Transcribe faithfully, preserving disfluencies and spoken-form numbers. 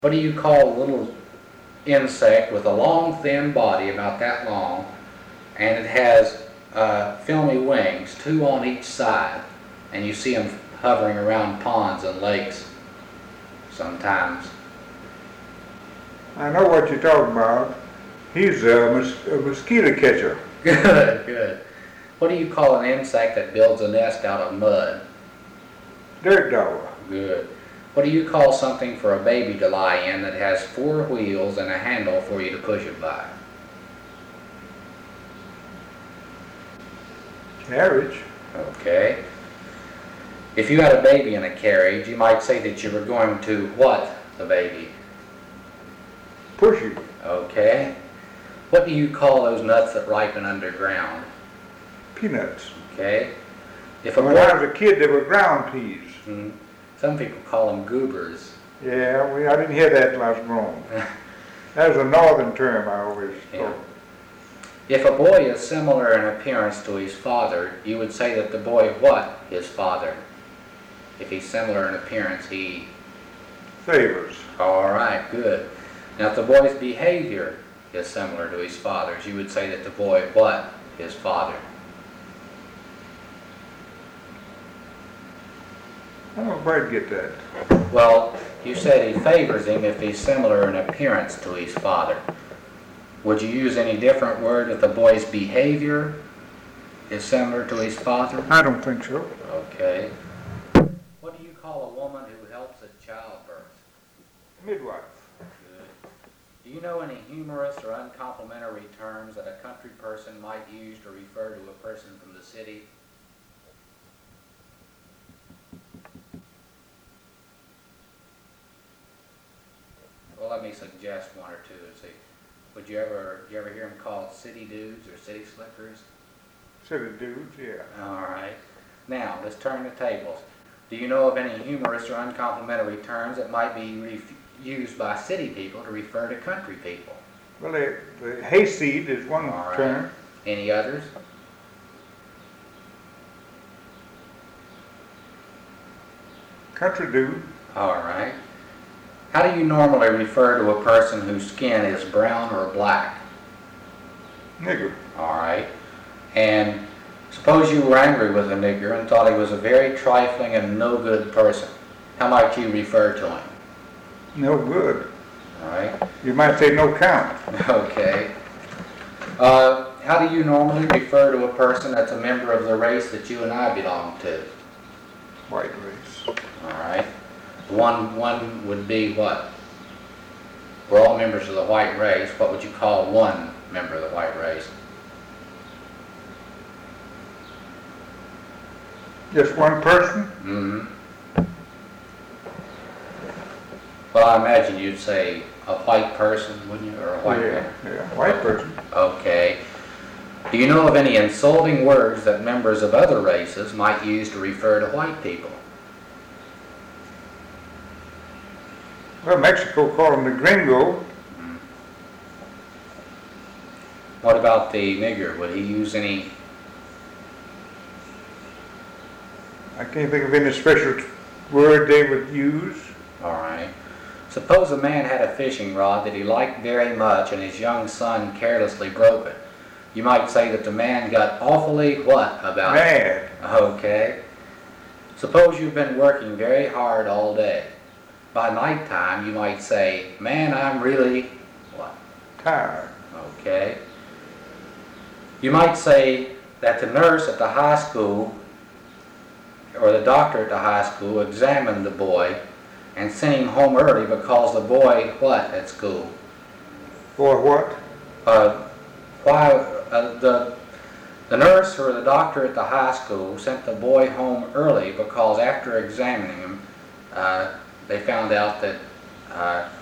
What do you call a little insect with a long, thin body, about that long, and it has uh, filmy wings, two on each side, and you see them hovering around ponds and lakes sometimes? I know what you're talking about. He's a, mos- a mosquito catcher. Good, good. What do you call an insect that builds a nest out of mud? Dirt dog. Good. What do you call something for a baby to lie in that has four wheels and a handle for you to push it by? Carriage. Okay. If you had a baby in a carriage, you might say that you were going to what the baby? Push it. Okay. What do you call those nuts that ripen underground? Peanuts. Okay. If a When boy, I was a kid, they were ground peas. Hmm. Some people call them goobers. Yeah, we, I didn't hear that till I was grown. That was a northern term I always Yeah. thought. If a boy is similar in appearance to his father, you would say that the boy what? His father. If he's similar in appearance, he... Favors. All right, good. Now, if the boy's behavior is similar to his father's, you would say that the boy what? His father. I don't quite get that. Well, you said he favors him if he's similar in appearance to his father. Would you use any different word if the boy's behavior is similar to his father? I don't think so. Okay. What do you call a woman who helps at childbirth? Midwife. Good. Do you know any humorous or uncomplimentary terms that a country person might use to refer to a person from the city? Well, let me suggest one or two and see. Would you ever, you ever hear them called city dudes or city slickers? City dudes, yeah. All right. Now, let's turn the tables. Do you know of any humorous or uncomplimentary terms that might be ref- used by city people to refer to country people? Well, the, the hayseed is one All right. term. Any others? Country dude. All right. How do you normally refer to a person whose skin is brown or black? Nigger. All right. And suppose you were angry with a nigger and thought he was a very trifling and no good person. How might you refer to him? No good. All right. You might say no count. Okay. Uh, how do you normally refer to a person that's a member of the race that you and I belong to? White race. All right. One one would be what? We're all members of the white race. What would you call one member of the white race? Just one person? Mm-hmm. Well, I imagine you'd say a white person, wouldn't you? Or a white yeah, man? yeah, white person. Okay. Do you know of any insulting words that members of other races might use to refer to white people? Well, Mexico called him the gringo. Mm-hmm. What about the nigger? Would he use any? I can't think of any special word they would use. All right. Suppose a man had a fishing rod that he liked very much and his young son carelessly broke it. You might say that the man got awfully what about Mad. it? Okay. Suppose you've been working very hard all day. By nighttime, you might say, man, I'm really what? Tired. Okay. You might say that the nurse at the high school or the doctor at the high school examined the boy and sent him home early because the boy, what, at school? For what? Uh, why, uh, the, the nurse or the doctor at the high school sent the boy home early because after examining him, uh, they found out that uh,